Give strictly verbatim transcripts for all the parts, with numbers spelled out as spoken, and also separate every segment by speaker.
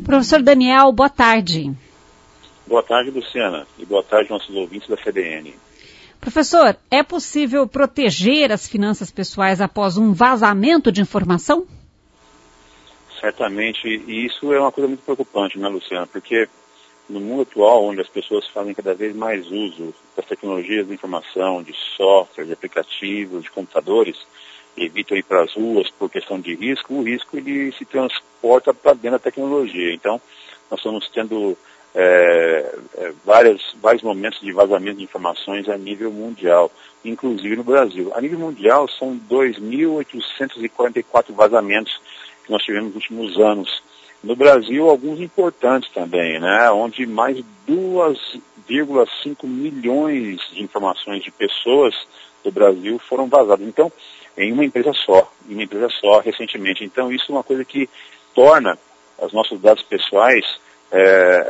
Speaker 1: Professor Daniel, boa tarde.
Speaker 2: Boa tarde, Luciana, e boa tarde nossos ouvintes da C B N.
Speaker 1: Professor, é possível proteger as finanças pessoais após um vazamento de informação?
Speaker 2: Certamente, e isso é uma coisa muito preocupante, né, Luciana? Porque no mundo atual, onde as pessoas fazem cada vez mais uso das tecnologias de informação, de software, de aplicativos, de computadores, evitam ir para as ruas por questão de risco, o risco ele se transporta para dentro da tecnologia. Então, nós estamos tendo é, é, várias, vários momentos de vazamento de informações a nível mundial, inclusive no Brasil. A nível mundial, são dois mil oitocentos e quarenta e quatro vazamentos que nós tivemos nos últimos anos. No Brasil, alguns importantes também, né, onde mais de dois vírgula cinco milhões de informações de pessoas do Brasil foram vazadas. Então, em uma empresa só, em uma empresa só, recentemente. Então, isso é uma coisa que torna os nossos dados pessoais é,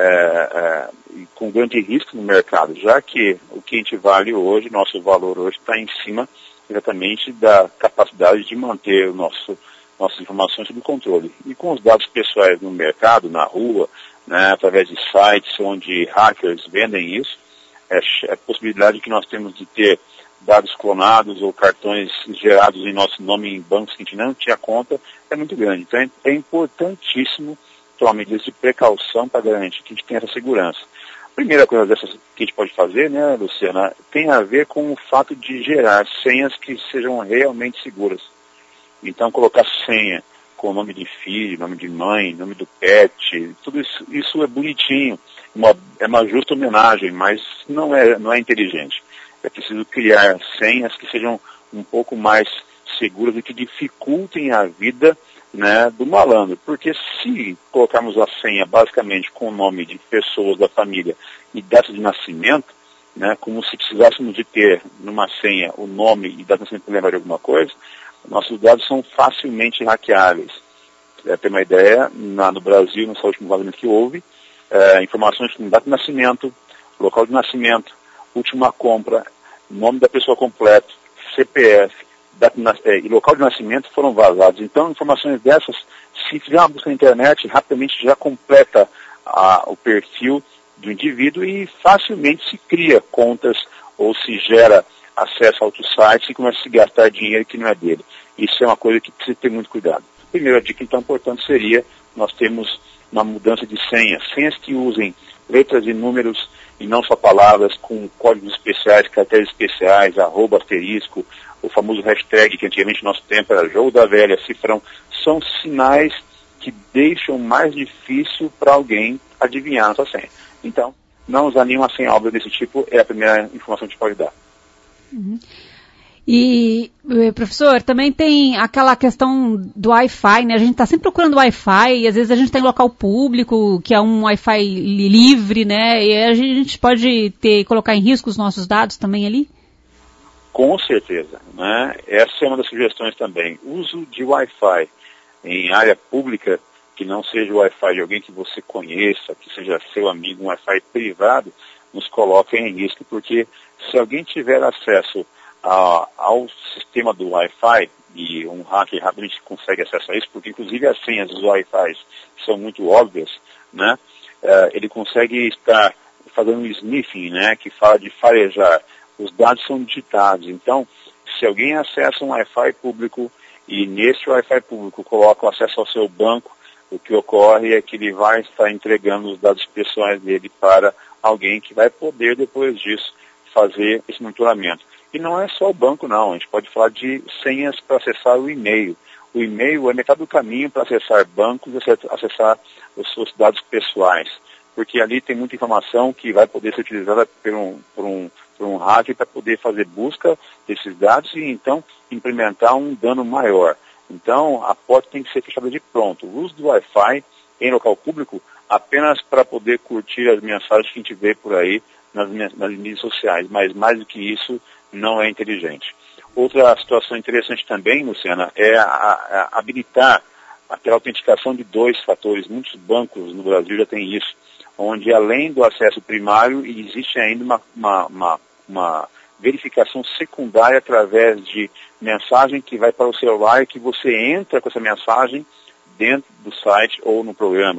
Speaker 2: é, é, com grande risco no mercado, já que o que a gente vale hoje, nosso valor hoje está em cima exatamente da capacidade de manter o nosso, nossas informações sob controle. E com os dados pessoais no mercado, na rua, né, através de sites onde hackers vendem isso, é, é a possibilidade que nós temos de ter dados clonados ou cartões gerados em nosso nome em bancos que a gente não tinha conta, é muito grande. Então é, é importantíssimo tomar medidas de precaução para garantir que a gente tenha essa segurança. A primeira coisa dessas que a gente pode fazer, né, Luciana, tem a ver com o fato de gerar senhas que sejam realmente seguras. Então colocar senha com nome de filho, nome de mãe, nome do pet, tudo isso, isso é bonitinho, uma, é uma justa homenagem, mas não é, não é inteligente. É preciso criar senhas que sejam um pouco mais seguras e que dificultem a vida, né, do malandro. Porque se colocarmos a senha basicamente com o nome de pessoas da família e data de nascimento, né, como se precisássemos de ter numa senha o nome e data de nascimento para lembrar de alguma coisa, nossos dados são facilmente hackeáveis. Para ter uma ideia, na, no Brasil, nesse último vazamento que houve, é, informações como data de nascimento, local de nascimento, última compra, nome da pessoa completo, C P F data, é, e local de nascimento foram vazados. Então, informações dessas, se fizer uma busca na internet, rapidamente já completa a, o perfil do indivíduo e facilmente se cria contas ou se gera acesso a outros sites e começa a se gastar dinheiro que não é dele. Isso é uma coisa que precisa ter muito cuidado. A primeira dica, então, importante seria nós termos uma mudança de senhas. Senhas que usem letras e números e não só palavras, com códigos especiais, caracteres especiais, arroba, asterisco, o famoso hashtag que antigamente no nosso tempo era jogo da velha, cifrão, são sinais que deixam mais difícil para alguém adivinhar nossa senha. Então, não usar nenhuma senha óbvia desse tipo é a primeira informação que a gente pode dar.
Speaker 1: Uhum. E, professor, também tem aquela questão do Wi-Fi, né? A gente está sempre procurando Wi-Fi, e às vezes a gente está em local público, que é um Wi-Fi livre, né? E a gente pode ter, colocar em risco os nossos dados também ali?
Speaker 2: Com certeza, né? Essa é uma das sugestões também. Uso de Wi-Fi em área pública, que não seja o Wi-Fi de alguém que você conheça, que seja seu amigo, um Wi-Fi privado, nos coloca em risco, porque se alguém tiver acesso a, ao sistema do Wi-Fi, e um hacker rapidamente consegue acesso a isso, porque inclusive as senhas dos Wi-Fi são muito óbvias, né? Uh, ele consegue estar fazendo um sniffing, né, que fala de farejar. Os dados são digitados. Então, se alguém acessa um Wi-Fi público e nesse Wi-Fi público coloca o acesso ao seu banco, o que ocorre é que ele vai estar entregando os dados pessoais dele para alguém que vai poder, depois disso, fazer esse monitoramento. E não é só o banco, não. A gente pode falar de senhas para acessar o e-mail. O e-mail é metade do caminho para acessar bancos e acessar os seus dados pessoais. Porque ali tem muita informação que vai poder ser utilizada por um, por um, por um hacker para poder fazer busca desses dados e, então, implementar um dano maior. Então, a porta tem que ser fechada de pronto. O uso do Wi-Fi em local público apenas para poder curtir as mensagens que a gente vê por aí nas, nas mídias sociais. Mas, mais do que isso, não é inteligente. Outra situação interessante também, Luciana, é a, a, a habilitar aquela autenticação de dois fatores. Muitos bancos no Brasil já têm isso, onde além do acesso primário, existe ainda uma, uma, uma, uma verificação secundária através de mensagem que vai para o celular e que você entra com essa mensagem dentro do site ou no programa.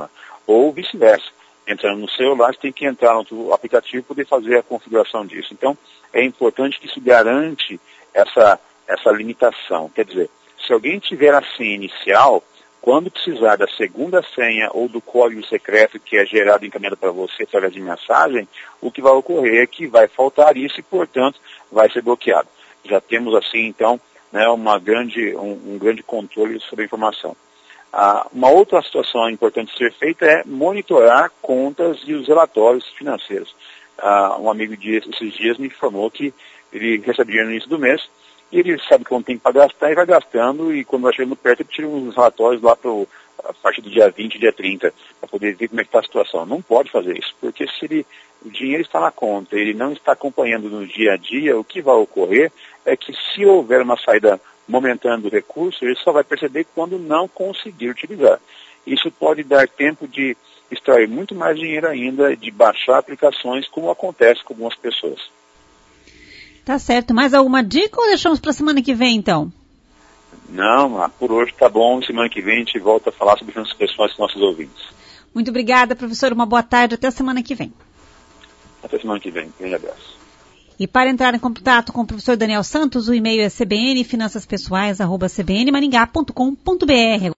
Speaker 2: ou vice-versa. Entrando no celular, você tem que entrar no aplicativo e poder fazer a configuração disso. Então, é importante que isso garante essa, essa limitação. Quer dizer, se alguém tiver a senha inicial, quando precisar da segunda senha ou do código secreto que é gerado e encaminhado para você através de mensagem, o que vai ocorrer é que vai faltar isso e, portanto, vai ser bloqueado. Já temos, assim, então, né, uma grande, um, um grande controle sobre a informação. Ah, uma outra situação importante ser feita é monitorar contas e os relatórios financeiros. Ah, um amigo de, esses dias me informou que ele recebe dinheiro no início do mês e ele sabe quando tem para gastar e vai gastando, e quando vai chegando perto ele tira uns relatórios lá para a partir do dia vinte, dia trinta, para poder ver como é que está a situação. Não pode fazer isso, porque se ele, o dinheiro está na conta e ele não está acompanhando no dia a dia, o que vai ocorrer é que se houver uma saída momentânea do recurso, ele só vai perceber quando não conseguir utilizar. Isso pode dar tempo de extrair muito mais dinheiro ainda, de baixar aplicações, como acontece com algumas pessoas.
Speaker 1: Tá certo. Mais alguma dica ou deixamos para a semana que vem, então?
Speaker 2: Não, por hoje tá bom. Semana que vem a gente volta a falar sobre finanças pessoais com nossos ouvintes.
Speaker 1: Muito obrigada, professor. Uma boa tarde. Até a semana que vem.
Speaker 2: Até semana que vem. Grande abraço.
Speaker 1: E para entrar em contato com o professor Daniel Santos, o e-mail é c b n finanças pessoais arroba c b n maringá ponto com ponto b r.